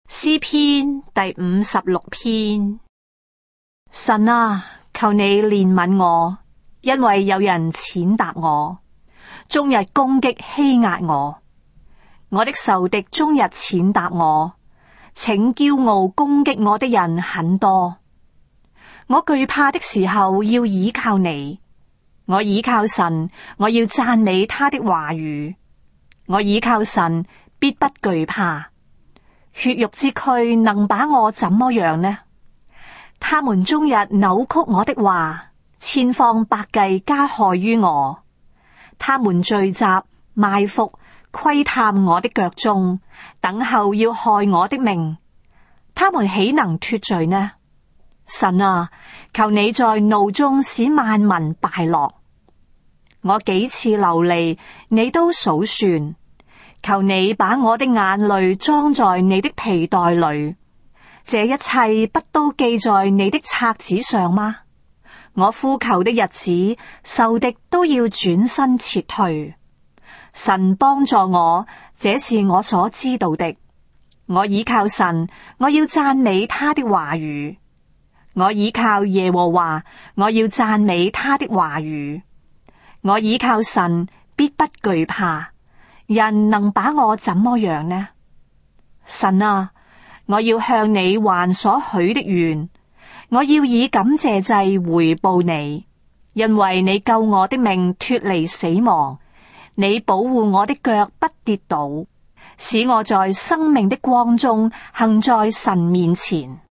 詩篇第56篇。神啊，求你憐憫我，因為有人踐踏我，終日攻擊欺壓我。我的仇敵終日踐踏我，逞驕傲攻擊我的人很多。我懼怕的時候要倚靠你，我倚靠神，我要讚美他的話語。我倚靠神，必不懼怕。血肉之軀能把我怎麼樣呢？他們終日扭曲我的話，千方百計加害於我。他們聚集埋伏，窺探我的腳蹤，等候要害我的命。他們豈能脫罪呢？神啊，求你在怒中使萬民敗落。我幾次流離，你都數算。求你把我的眼淚裝在你的皮袋裏，這一切不都記在你的冊子上嗎？我呼求的日子，仇敵都要轉身撤退。神幫助我，這是我所知道的。我倚靠神，我要讚美他的話語。我倚靠耶和華，我要讚美他的話語。我倚靠神，必不懼怕。人能把我怎麼樣呢？神啊，我要向你還所許的願，我要以感謝祭回報你，因為你救我的命脫離死亡，你保護我的腳不跌倒，使我在生命的光中行在神面前。